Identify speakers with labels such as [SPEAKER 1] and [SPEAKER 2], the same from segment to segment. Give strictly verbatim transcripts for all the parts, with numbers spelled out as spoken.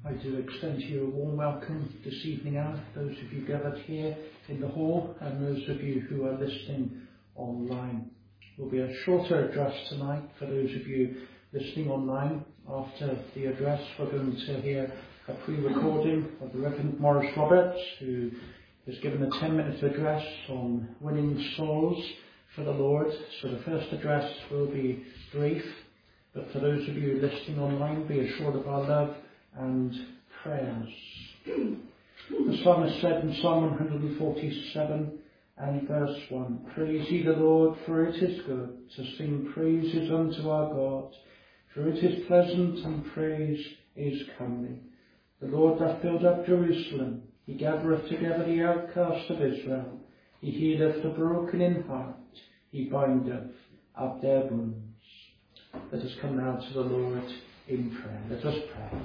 [SPEAKER 1] I do extend to you a warm welcome this evening out, those of you gathered here in the hall and those of you who are listening online. It will be a shorter address tonight for those of you listening online. After the address, we're going to hear a pre-recording of the Reverend Maurice Roberts, who has given a ten-minute address on winning souls for the Lord. So the first address will be brief, but for those of you listening online, be assured of our love and prayers. The psalmist said in Psalm one forty-seven and verse one, "Praise ye the Lord, for it is good to sing praises unto our God, for it is pleasant and praise is comely. The Lord hath built up Jerusalem, he gathereth together the outcast of Israel, he healeth the broken in heart, he bindeth up their wounds." Let us come now to the Lord in prayer. Let us pray.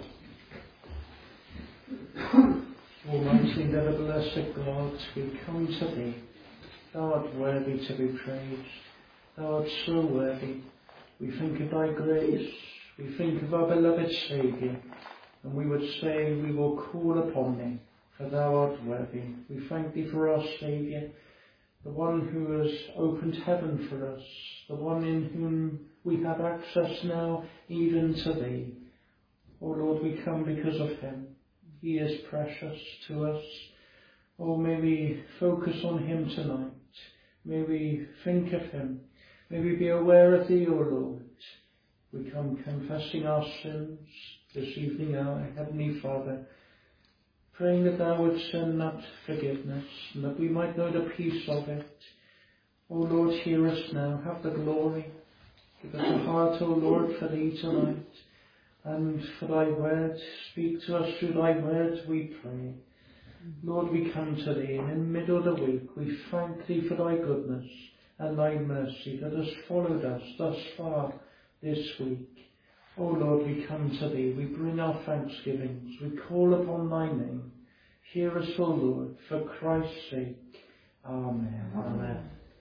[SPEAKER 1] Almighty and ever blessed God, we come to thee. Thou art worthy to be praised. Thou art so worthy. We think of thy grace. We think of our beloved Saviour. And we would say we will call upon thee, for thou art worthy. We thank thee for our Saviour, the one who has opened heaven for us, the one in whom we have access now even to thee. O Lord, we come because of him. He is precious to us. Oh, may we focus on him tonight. May we think of him. May we be aware of thee, O Lord. We come confessing our sins this evening, our Heavenly Father, praying that thou would send that forgiveness and that we might know the peace of it. O Lord, hear us now. Have the glory. Give us a heart, O Lord, for thee tonight. And for thy word, speak to us through thy word, we pray. Lord, we come to thee, and in the middle of the week we thank thee for thy goodness and thy mercy that has followed us thus far this week. O Lord, we come to thee, we bring our thanksgivings, we call upon thy name. Hear us, O Lord, for Christ's sake. Amen. Amen.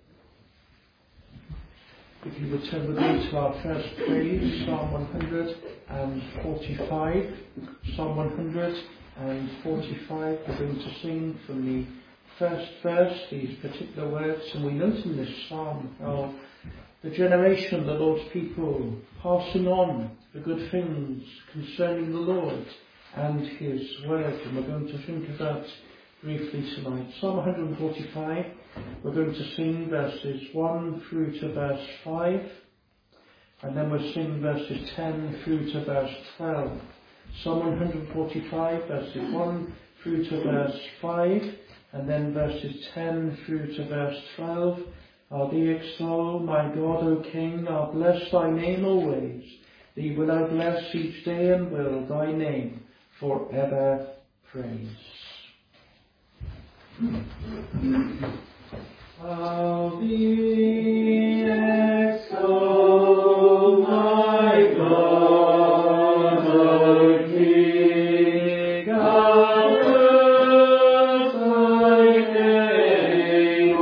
[SPEAKER 1] If you would turn with me to our first praise, Psalm one forty-five. Psalm one forty-five, we're going to sing from the first verse these particular words, and we note in this psalm how the generation, the Lord's people, passing on the good things concerning the Lord and his word, and we're going to think of that briefly tonight. Psalm one forty-five, we're going to sing verses one through to verse five, and then we'll sing verses ten through to verse twelve. Psalm one forty-five, verses one through to verse five, and then verses ten through to verse twelve. I'll thee extol, my God, O King, I'll bless thy name always. Thee will I bless each day, and will thy name for ever praise. I'll thee extol, my God, O King, I'll bless thy name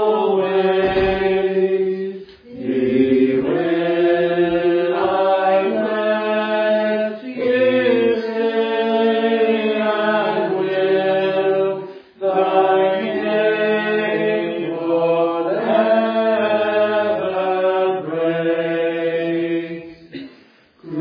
[SPEAKER 1] always. Thee will I bless each day, and will thy name forever praise.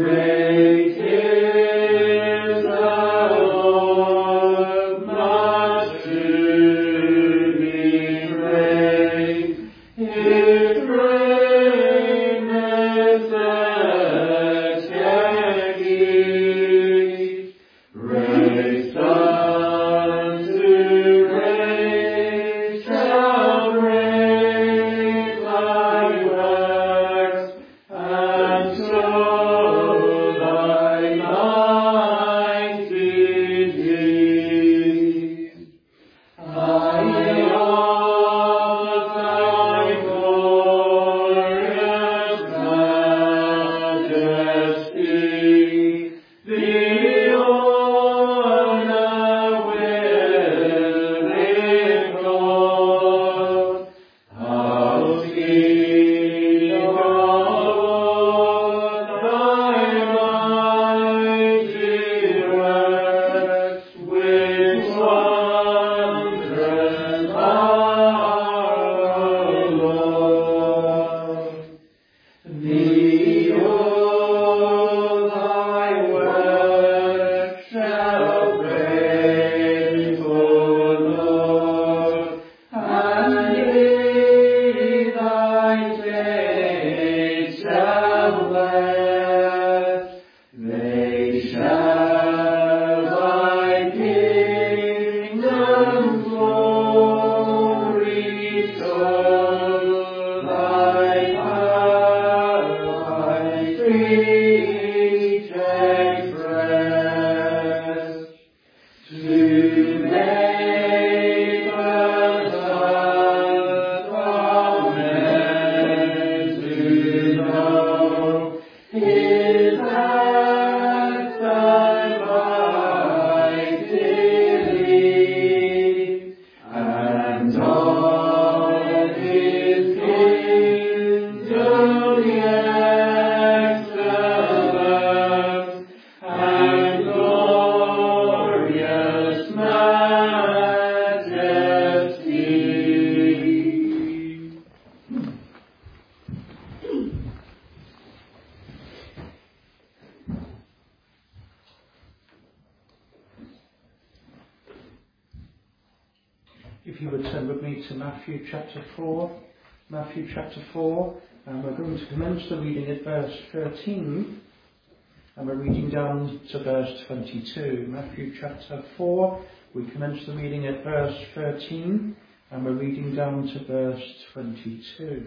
[SPEAKER 1] If you would turn with me to Matthew chapter four, Matthew chapter four, and we're going to commence the reading at verse thirteen, and we're reading down to verse twenty-two. Matthew chapter four, we commence the reading at verse thirteen, and we're reading down to verse twenty-two.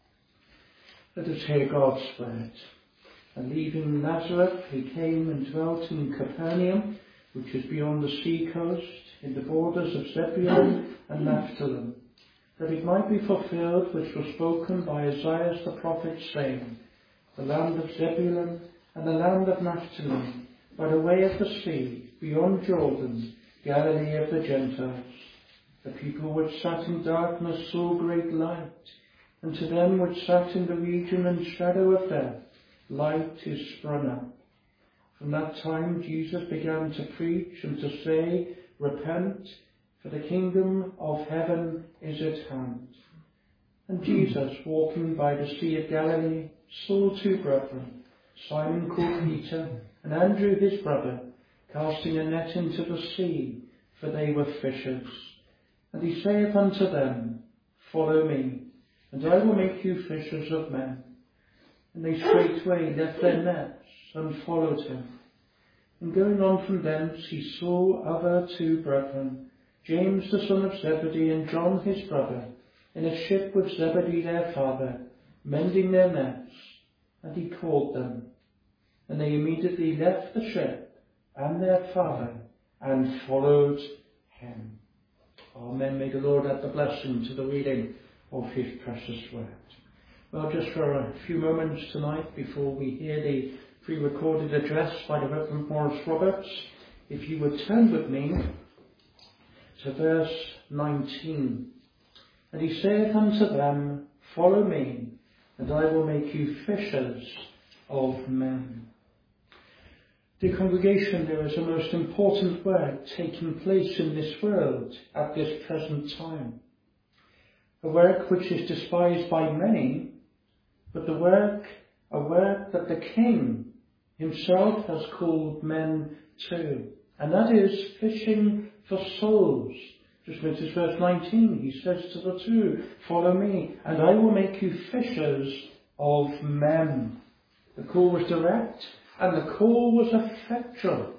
[SPEAKER 1] Let us hear God's word. And leaving Nazareth, he came and dwelt in Capernaum, which is beyond the sea coast, in the borders of Zebulun and Naphtali, that it might be fulfilled which was spoken by Isaiah the prophet, saying, the land of Zebulun and the land of Naphtali, by the way of the sea, beyond Jordan, Galilee of the Gentiles. The people which sat in darkness saw great light, and to them which sat in the region and shadow of death, light is sprung up. From that time Jesus began to preach and to say, repent, for the kingdom of heaven is at hand. And Jesus, walking by the Sea of Galilee, saw two brethren, Simon called Peter, and Andrew his brother, casting a net into the sea, for they were fishers. And he saith unto them, follow me, and I will make you fishers of men. And they straightway left their nets and followed him. And going on from thence he saw other two brethren, James the son of Zebedee and John his brother, in a ship with Zebedee their father, mending their nets. And he called them. And they immediately left the ship and their father, and followed him. Amen. May the Lord add the blessing to the reading of his precious word. Well, just for a few moments tonight, before we hear the pre-recorded address by the Reverend Maurice Roberts, if you would turn with me to verse nineteen. And he saith unto them, follow me, and I will make you fishers of men. Dear congregation, there is a most important work taking place in this world at this present time. A work which is despised by many, but the work, a work that the King himself has called men to, and that is fishing for souls. Just notice verse nineteen, he says to the two, follow me, and I will make you fishers of men. The call was direct, and the call was effectual.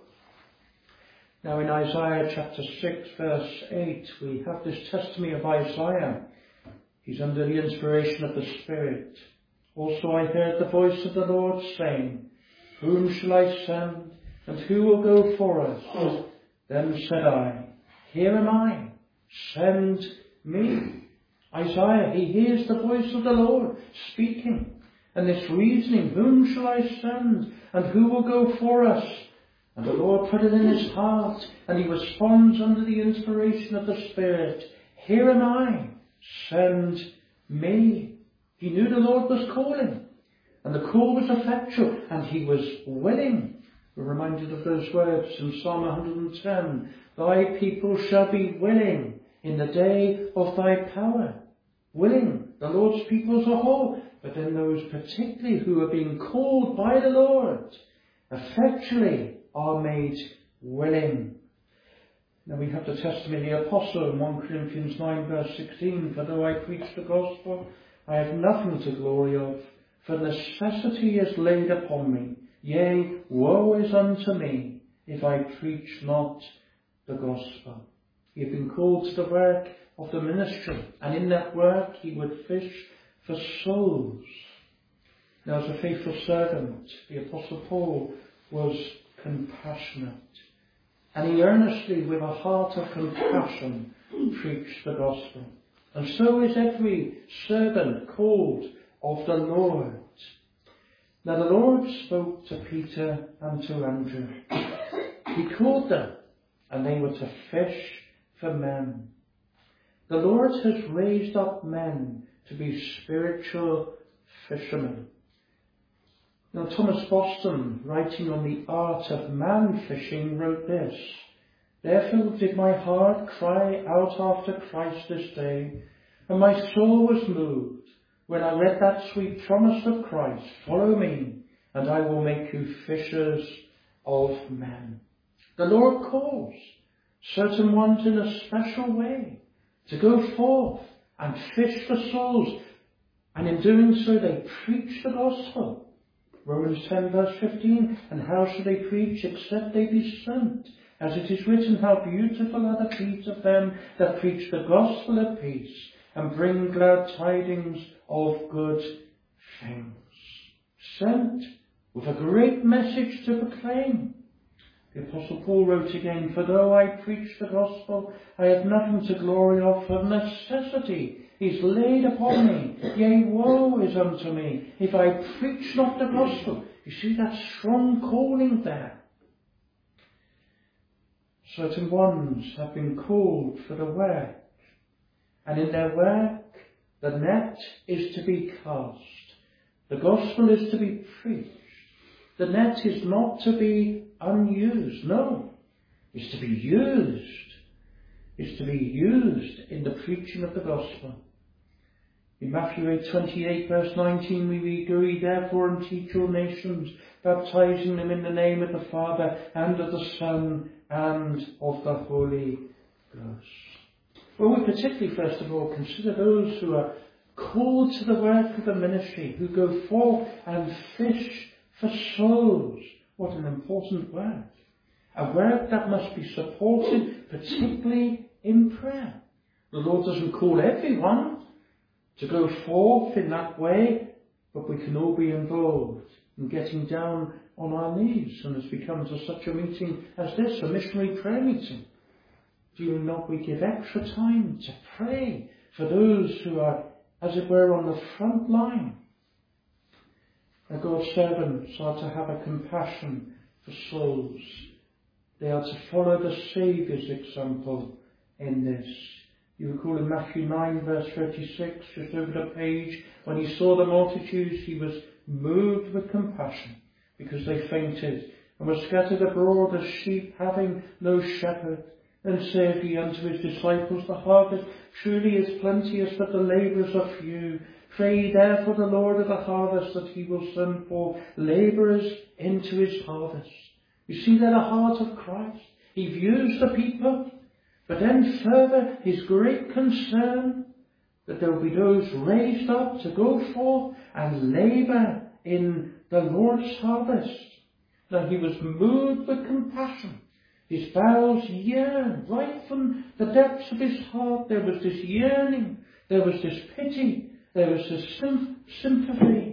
[SPEAKER 1] Now in Isaiah chapter six, verse eight, we have this testimony of Isaiah. He's under the inspiration of the Spirit. Also I heard the voice of the Lord saying, whom shall I send, and who will go for us? Then said I, here am I, send me. Isaiah, he hears the voice of the Lord speaking, and this reasoning, whom shall I send, and who will go for us? And the Lord put it in his heart, and he responds under the inspiration of the Spirit, here am I, send me. He knew the Lord was calling, and the call was effectual, and he was willing. We're reminded of those words in Psalm one hundred ten, thy people shall be willing in the day of thy power. Willing, the Lord's people as a whole, but then those particularly who are being called by the Lord, effectually are made willing. Now we have the testimony of the Apostle in First Corinthians nine verse sixteen, for though I preach the gospel, I have nothing to glory of, for necessity is laid upon me. Yea, woe is unto me, if I preach not the gospel. He had been called to the work of the ministry, and in that work he would fish for souls. Now as a faithful servant, the Apostle Paul was compassionate, and he earnestly, with a heart of compassion, preached the gospel. And so is every servant called of the Lord. Now the Lord spoke to Peter and to Andrew. He called them, and they were to fish for men. The Lord has raised up men to be spiritual fishermen. Now Thomas Boston, writing on the art of man fishing, wrote this, therefore did my heart cry out after Christ this day, and my soul was moved when I read that sweet promise of Christ, follow me, and I will make you fishers of men. The Lord calls certain ones in a special way, to go forth and fish for souls. And in doing so, they preach the gospel. Romans ten verse fifteen, and how shall they preach except they be sent? As it is written, how beautiful are the feet of them that preach the gospel of peace and bring glad tidings of good things. Sent with a great message to proclaim. The Apostle Paul wrote again, for though I preach the gospel, I have nothing to glory of, for necessity is laid upon me. Yea, woe is unto me, if I preach not the gospel. You see that strong calling there. Certain ones have been called for the work, and in their work the net is to be cast. The gospel is to be preached. The net is not to be unused, no. It's to be used. It's to be used in the preaching of the gospel. In Matthew eight twenty-eight verse nineteen we read, go ye therefore and teach all nations, baptizing them in the name of the Father and of the Son and of the Holy Ghost. Well, we particularly first of all consider those who are called to the work of the ministry, who go forth and fish for souls. What an important work. A work that must be supported particularly in prayer. The Lord doesn't call everyone to go forth in that way, but we can all be involved in getting down on our knees. And as we come to such a meeting as this, a missionary prayer meeting, do not we give extra time to pray for those who are, as it were, on the front line? Now, God's servants are to have a compassion for souls. They are to follow the Saviour's example in this. You recall in Matthew nine verse thirty-six, just over the page, when he saw the multitudes, he was moved with compassion because they fainted and were scattered abroad as sheep having no shepherd. Then saith he unto his disciples, the harvest truly is plenteous, but the labourers are few. Pray ye therefore the Lord of the harvest that he will send forth labourers into his harvest. You see there the heart of Christ. He views the people, but then further his great concern that there will be those raised up to go forth and labour in the Lord's harvest. Now he was moved with compassion. His bowels yearned right from the depths of his heart. There was this yearning, there was this pity, there was this sym- sympathy.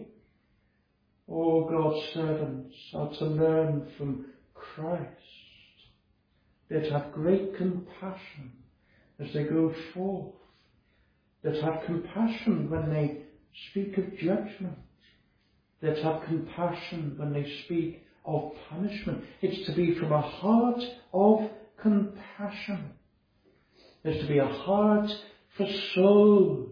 [SPEAKER 1] All God's servants are to learn from Christ. They're to have great compassion as they go forth. They're to have compassion when they speak of judgment. They're to have compassion when they speak of punishment. It's to be from a heart of compassion. There's to be a heart for souls.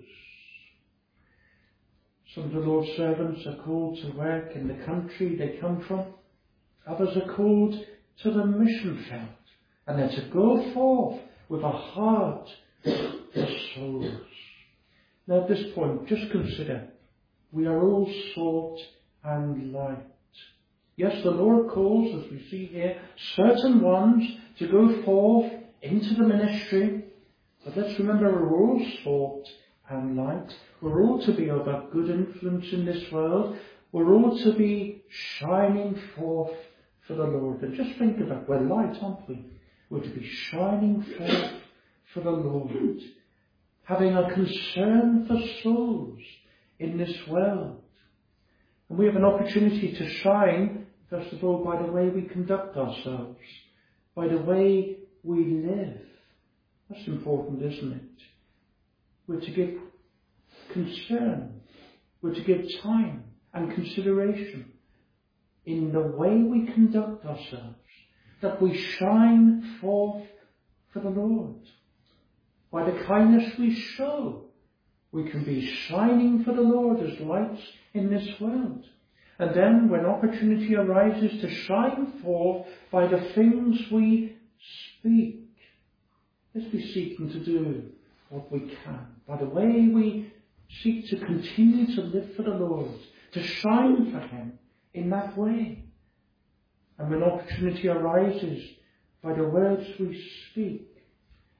[SPEAKER 1] Some of the Lord's servants are called to work in the country they come from. Others are called to the mission field. And they're to go forth with a heart for souls. Now at this point, just consider, we are all salt and light. Yes, the Lord calls, as we see here, certain ones to go forth into the ministry. But let's remember, we're all salt and light. We're all to be of a good influence in this world. We're all to be shining forth for the Lord. And just think of it, we're light, aren't we? We're to be shining forth for the Lord, having a concern for souls in this world. And we have an opportunity to shine, first of all, by the way we conduct ourselves, by the way we live. That's important, isn't it? We're to give concern, we're to give time and consideration in the way we conduct ourselves, that we shine forth for the Lord. By the kindness we show, we can be shining for the Lord as lights in this world. And then when opportunity arises to shine forth by the things we speak, let's be seeking to do what we can. By the way we seek to continue to live for the Lord, to shine for Him in that way. And when opportunity arises, by the words we speak,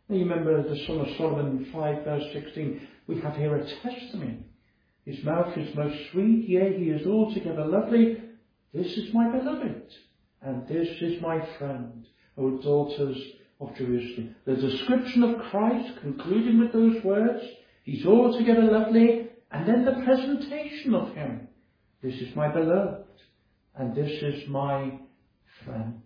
[SPEAKER 1] Now you remember the Song of Solomon five verse sixteen. We have here a testimony. His mouth is most sweet, yea, he is altogether lovely. This is my beloved, and this is my friend, O daughters of Jerusalem. The description of Christ, concluding with those words, he's altogether lovely, and then the presentation of him. This is my beloved, and this is my friend.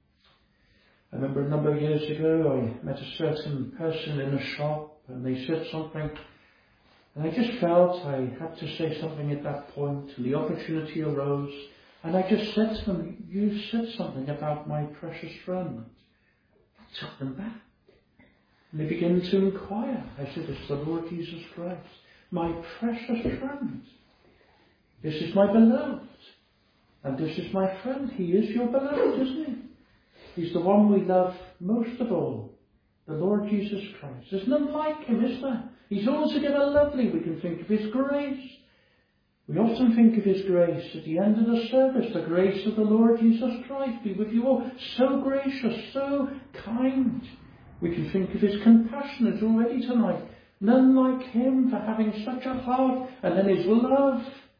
[SPEAKER 1] I remember a number of years ago I met a certain person in a shop and they said something, and I just felt I had to say something at that point, and the opportunity arose, and I just said to them, you said something about my precious friend. I took them back. And they began to inquire. I said, it's the Lord Jesus Christ, my precious friend. This is my beloved, and this is my friend. He is your beloved, isn't he? He's the one we love most of all, the Lord Jesus Christ. There's none like him, is there? He's altogether lovely. We can think of his grace. We often think of his grace at the end of the service. The grace of the Lord Jesus Christ be with you all. So gracious, so kind. We can think of his compassion as already tonight. None like him for having such a heart. And then his love.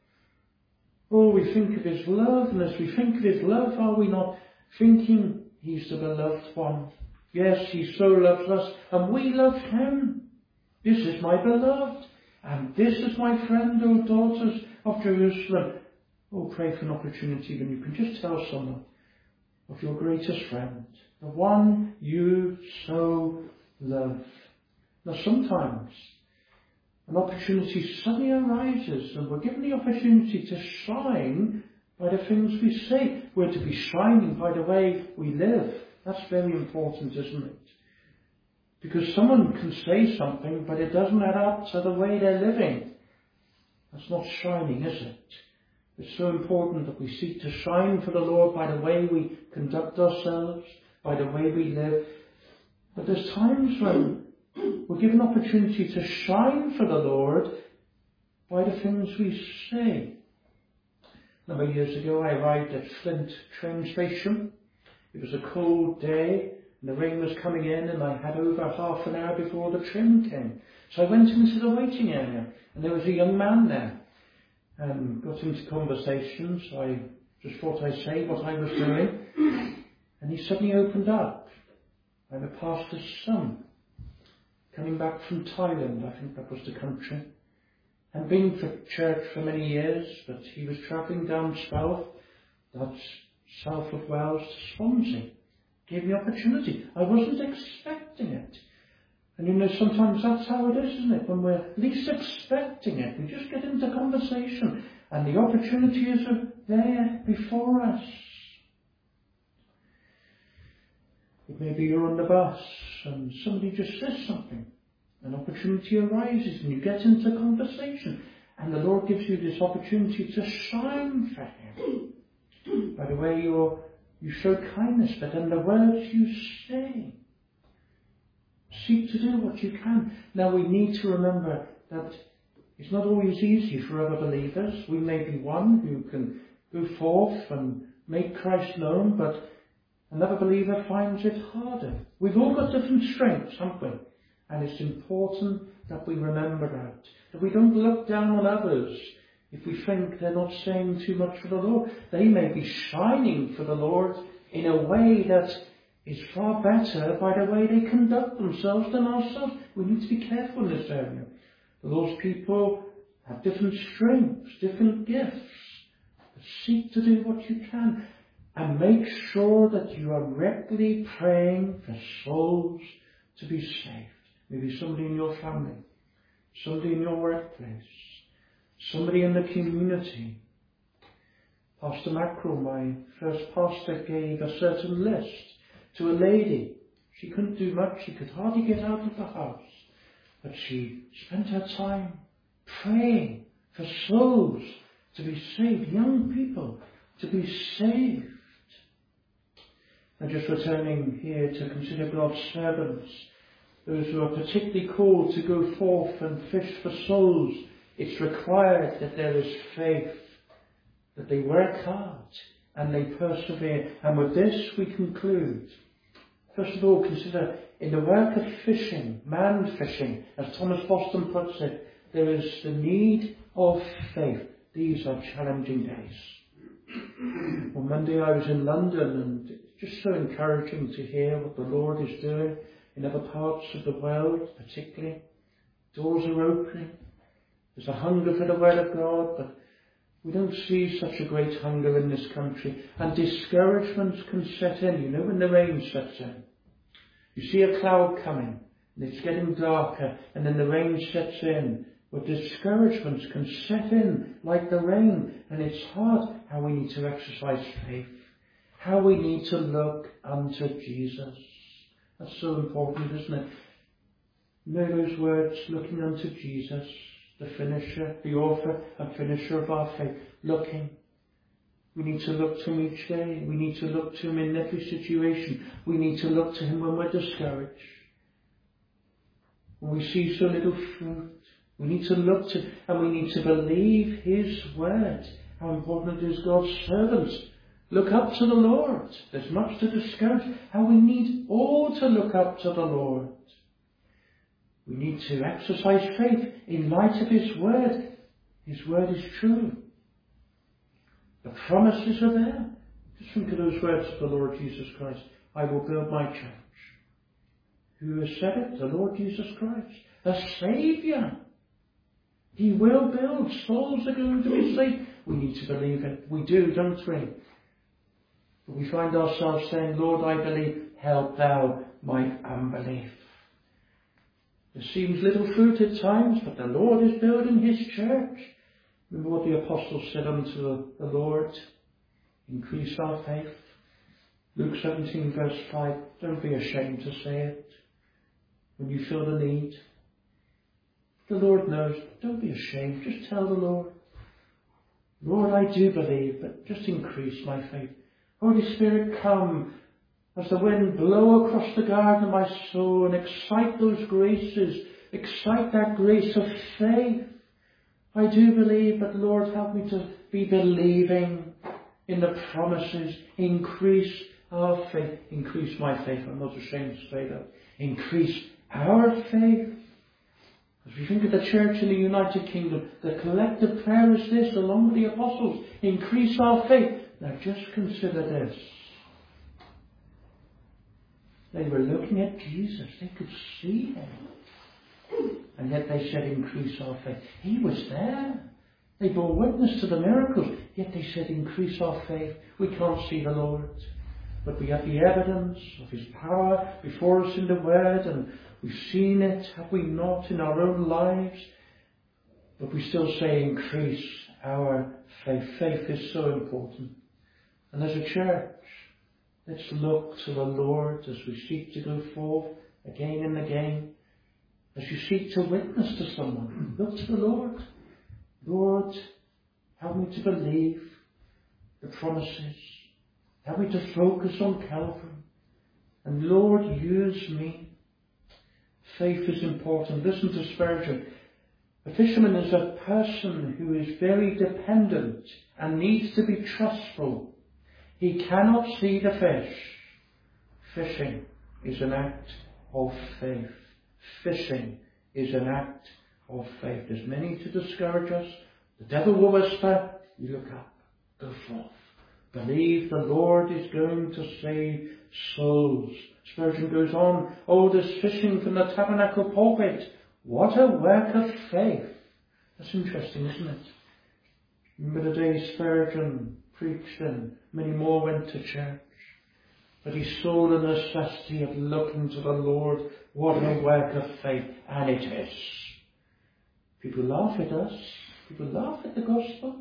[SPEAKER 1] Oh, we think of his love. And as we think of his love, are we not thinking he's the beloved one? Yes, he so loves us, and we love him. This is my beloved, and this is my friend, O daughters of Jerusalem. Oh, pray for an opportunity when you can just tell someone of your greatest friend, the one you so love. Now, sometimes an opportunity suddenly arises, and we're given the opportunity to shine by the things we say. We're to be shining by the way we live. That's very important, isn't it? Because someone can say something, but it doesn't add up to the way they're living. That's not shining, is it? It's so important that we seek to shine for the Lord by the way we conduct ourselves, by the way we live. But there's times when we're given opportunity to shine for the Lord by the things we say. A number of years ago, I arrived at Flint train station. It was a cold day, and the rain was coming in, and I had over half an hour before the train came. So I went into the waiting area, and there was a young man there, and got into conversation. So I just thought I'd say what I was doing, and he suddenly opened up. I'm a pastor's son, coming back from Thailand, I think that was the country. I'd been for church for many years, but he was travelling down south, that's south of Wales to Swansea. Gave me opportunity. I wasn't expecting it. And you know, sometimes that's how it is, isn't it? When we're least expecting it, we just get into conversation, and the opportunity is there before us. It may be you're on the bus, and somebody just says something. An opportunity arises, and you get into conversation, and the Lord gives you this opportunity to shine for him. By the way you're, you show kindness, but then the words you say. Seek to do what you can. Now we need to remember that it's not always easy for other believers. We may be one who can go forth and make Christ known, but another believer finds it harder. We've all got different strengths, haven't we? And it's important that we remember that. That we don't look down on others if we think they're not saying too much for the Lord. They may be shining for the Lord in a way that is far better by the way they conduct themselves than ourselves. We need to be careful in this area. The Lord's people have different strengths, different gifts. But seek to do what you can, and make sure that you are regularly praying for souls to be saved. Maybe somebody in your family, somebody in your workplace, somebody in the community. Pastor Mackerel, my first pastor, gave a certain list to a lady. She couldn't do much. She could hardly get out of the house. But she spent her time praying for souls to be saved, young people to be saved. And just returning here to consider God's servants, those who are particularly called to go forth and fish for souls. It's required that there is faith, that they work hard and they persevere. And with this we conclude. First of all, consider in the work of fishing, man fishing, as Thomas Boston puts it, there is the need of faith. These are challenging days. On Monday I was in London, and it's just so encouraging to hear what the Lord is doing in other parts of the world, particularly. Doors are opening. There's a hunger for the Word of God, but we don't see such a great hunger in this country. And discouragements can set in, you know, when the rain sets in. You see a cloud coming, and it's getting darker, and then the rain sets in. But discouragements can set in like the rain, and it's hard how we need to exercise faith, how we need to look unto Jesus. That's so important, isn't it? You know those words, looking unto Jesus, the finisher, the author and finisher of our faith. Looking. We need to look to him each day. We need to look to him in every situation. We need to look to him when we're discouraged. When we see so little fruit, we need to look to, and we need to believe his word. How important it is God's servants look up to the Lord. There's much to discourage. How we need all to look up to the Lord. We need to exercise faith in light of his word. His word is true. The promises are there. Just think of those words of the Lord Jesus Christ. I will build my church. Who has said it? The Lord Jesus Christ. The Saviour. He will build. Souls are going to be saved. We need to believe it. We do, don't we? But we find ourselves saying, Lord, I believe. Help thou my unbelief. There seems little fruit at times, but the Lord is building his church. Remember what the apostles said unto the Lord? Increase our faith. Luke seventeen verse five. Don't be ashamed to say it when you feel the need. The Lord knows. Don't be ashamed. Just tell the Lord. Lord, I do believe, but just increase my faith. Holy Spirit, come as the wind blow across the garden of my soul and excite those graces. Excite that grace of faith. I do believe, but Lord, help me to be believing in the promises. Increase our faith. Increase my faith. I'm not ashamed to say that. Increase our faith. As we think of the church in the United Kingdom, the collective prayer is this, along with the apostles. Increase our faith. Now just consider this. They were looking at Jesus. They could see him. And yet they said, increase our faith. He was there. They bore witness to the miracles. Yet they said, increase our faith. We can't see the Lord. But we have the evidence of his power before us in the Word. And we've seen it, have we not, in our own lives? But we still say, increase our faith. Faith is so important. And as a church, let's look to the Lord as we seek to go forth again and again. As you seek to witness to someone, look to the Lord. Lord, help me to believe the promises. Help me to focus on Calvary. And Lord, use me. Faith is important. Listen to Spurgeon. A fisherman is a person who is very dependent and needs to be trustful. He cannot see the fish. Fishing is an act of faith. Fishing is an act of faith. There's many to discourage us. The devil will whisper, you look up, go forth. Believe the Lord is going to save souls. Spurgeon goes on, oh, this fishing from the tabernacle pulpit. What a work of faith. That's interesting, isn't it? Remember the day Spurgeon preached and many more went to church. But he saw the necessity of looking to the Lord. What a work of faith. And it is. People laugh at us. People laugh at the gospel.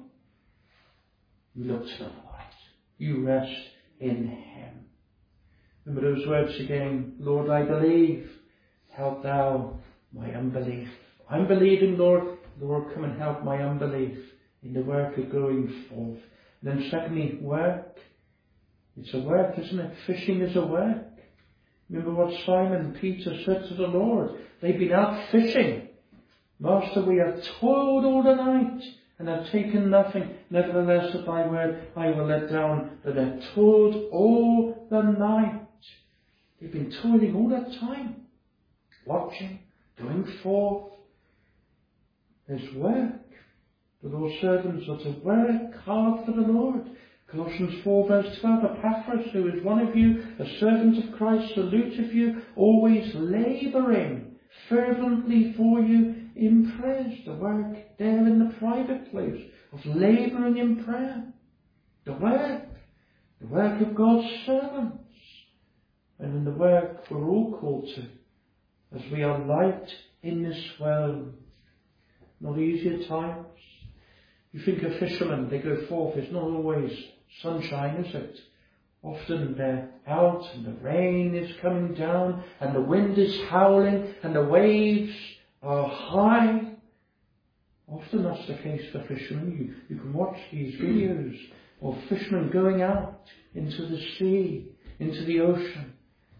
[SPEAKER 1] You look to the Lord. You rest in him. Remember those words again. Lord, I believe. Help thou my unbelief. I'm believing, Lord. Lord, come and help my unbelief in the work of going forth. And then secondly, work. It's a work, isn't it? Fishing is a work. Remember what Simon Peter said to the Lord. They've been out fishing. Master, we have toiled all the night and have taken nothing. Nevertheless, at thy word, I will let down the net. Toiled all the night. They've been toiling all that time, watching, going forth. There's work. The Lord's servants are to work hard for the Lord. Colossians four verse twelve, Epaphras, who is one of you, a servant of Christ, saluteth you, always labouring fervently for you in prayers. The work there in the private place of labouring in prayer. The work, the work of God's servants. And in the work we're all called to, as we are light in this world. Not easier times. You think of fishermen, they go forth, it's not always sunshine, is it? Often they're out and the rain is coming down and the wind is howling and the waves are high. Often that's the case for fishermen. You, you can watch these videos of fishermen going out into the sea, into the ocean.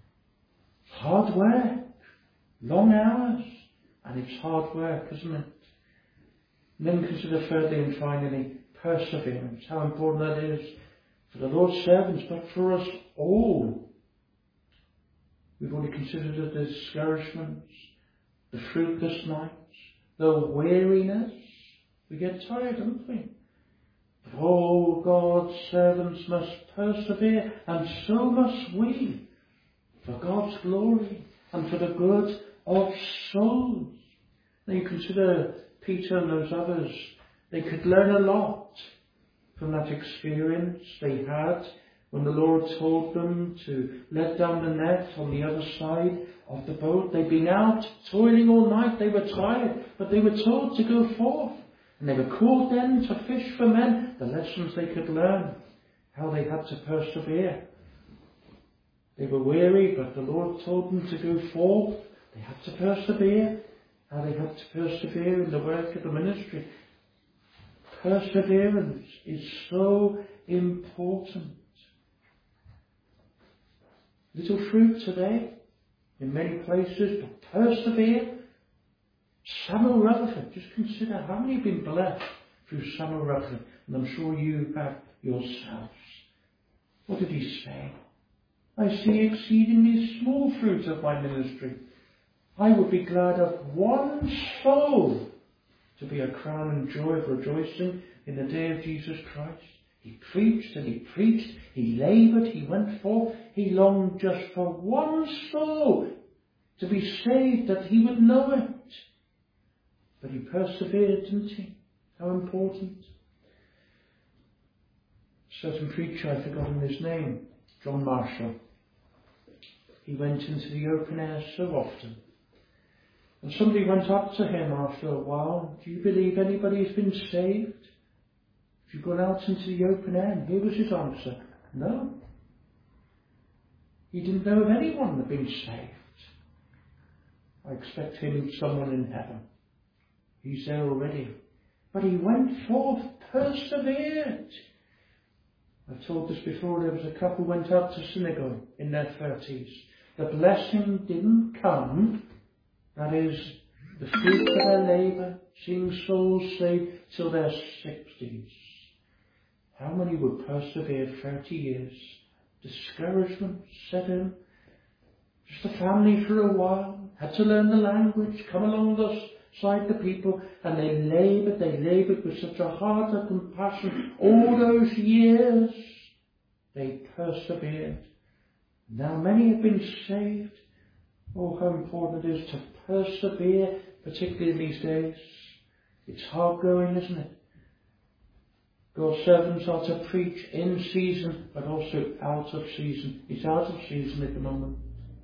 [SPEAKER 1] Hard work, long hours, and it's hard work, isn't it? And then consider thirdly and finally, perseverance. How important that is for the Lord's servants, but for us all. We've already considered the discouragements, the fruitless nights, the weariness. We get tired, don't we? But all God's servants must persevere, and so must we, for God's glory and for the good of souls. Now you consider Peter and those others, they could learn a lot from that experience they had when the Lord told them to let down the net on the other side of the boat. They'd been out toiling all night, they were tired, but they were told to go forth. And they were called then to fish for men, the lessons they could learn, how they had to persevere. They were weary, but the Lord told them to go forth. They had to persevere. How they had to persevere in the work of the ministry. Perseverance is so important. Little fruit today in many places, but persevere. Samuel Rutherford, just consider how many have been blessed through Samuel Rutherford, and I'm sure you have yourselves. What did he say? I see exceedingly small fruit of my ministry. I would be glad of one soul to be a crown and joy of rejoicing in the day of Jesus Christ. He preached and he preached, he laboured, he went forth, he longed just for one soul to be saved, that he would know it. But he persevered, didn't he? How important. A certain preacher, I've forgotten his name, John Marshall. He went into the open air so often. And somebody went up to him after a while, do you believe anybody's been saved? Have you gone out into the open air? And here was his answer, no. He didn't know of anyone that had been saved. I expect him someone in heaven. He's there already. But he went forth, persevered. I've told this before, there was a couple who went up to synagogue in their thirties. The blessing didn't come. That is, the fruit of their labour, seeing souls saved, till their sixties. How many would persevere thirty years? Discouragement set in. Just a family for a while, had to learn the language, come alongside the people, and they laboured, they laboured with such a heart of compassion. All those years, they persevered. Now many have been saved. Oh, how important it is to persevere, particularly in these days. It's hard going, isn't it? God's servants are to preach in season, but also out of season. It's out of season at the moment.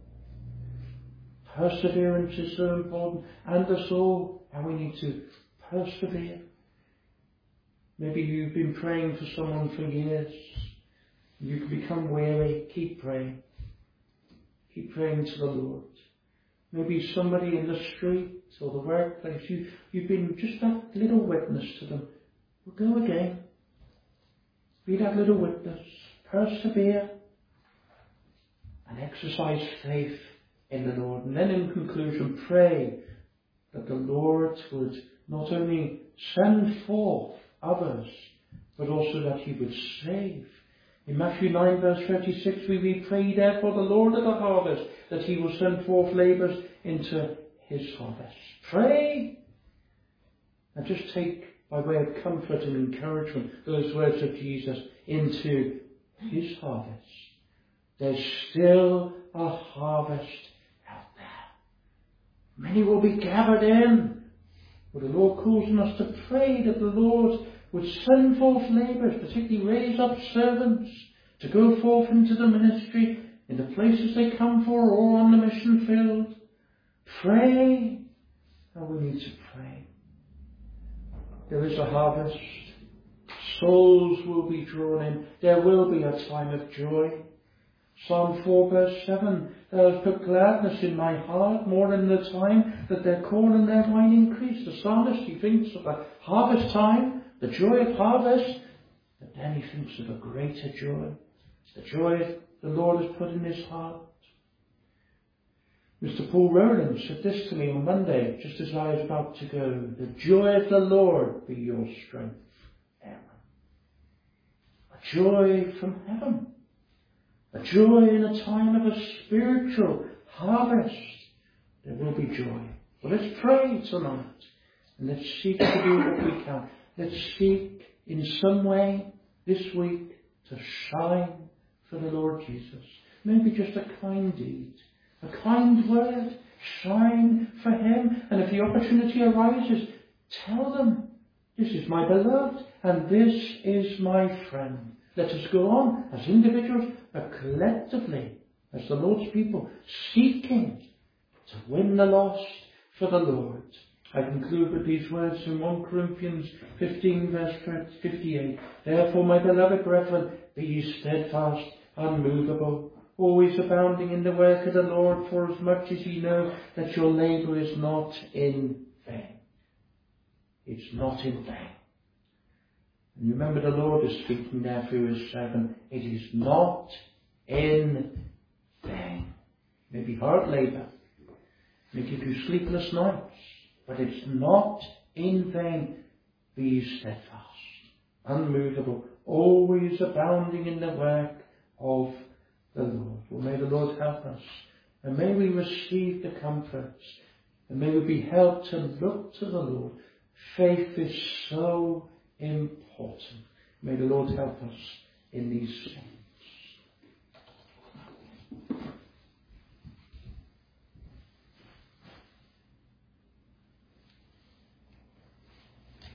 [SPEAKER 1] Perseverance is so important, and us all, and we need to persevere. Maybe you've been praying for someone for years. You can become weary. Keep praying. Keep praying to the Lord. Maybe somebody in the street or the workplace, you, you've been just that little witness to them. Well, go again. Be that little witness. Persevere. And exercise faith in the Lord. And then in conclusion, pray that the Lord would not only send forth others, but also that he would save. In Matthew nine verse thirty-six we read, "Pray therefore the Lord of the harvest, that he will send forth labourers into his harvest." Pray! And just take, by way of comfort and encouragement, those words of Jesus, into his harvest. There's still a harvest out there. Many will be gathered in. But the Lord calls on us to pray that the Lord would send forth labourers, particularly raise up servants, to go forth into the ministry, in the places they come for, or on the mission field. Pray. And we need to pray. There is a harvest. Souls will be drawn in. There will be a time of joy. Psalm four verse seven, "Thou hast put gladness in my heart more than the time that their corn and their wine increased." The psalmist, he thinks of a harvest time, the joy of harvest, but then he thinks of a greater joy. The joy the Lord has put in his heart. Mister Paul Rowland said this to me on Monday, just as I was about to go. "The joy of the Lord be your strength ever." A joy from heaven. A joy in a time of a spiritual harvest. There will be joy. Well, let's pray tonight. And let's seek to do what we can. Let's seek in some way this week to shine for the Lord Jesus. Maybe just a kind deed. A kind word. Shine for him. And if the opportunity arises, tell them, "This is my beloved and this is my friend." Let us go on as individuals, but collectively as the Lord's people, seeking to win the lost for the Lord. I conclude with these words in First Corinthians fifteen verse fifty-eight. "Therefore, my beloved brethren, be ye steadfast, unmovable, always abounding in the work of the Lord, for as much as ye know that your labour is not in vain." It's not in vain. And remember, the Lord is speaking there through his servant. It is not in vain. It may be hard labour. It may give you sleepless nights. But it's not in vain. Be steadfast, unmovable, always abounding in the work of the Lord. Well, may the Lord help us. And may we receive the comforts. And may we be helped to look to the Lord. Faith is so important. May the Lord help us in these things.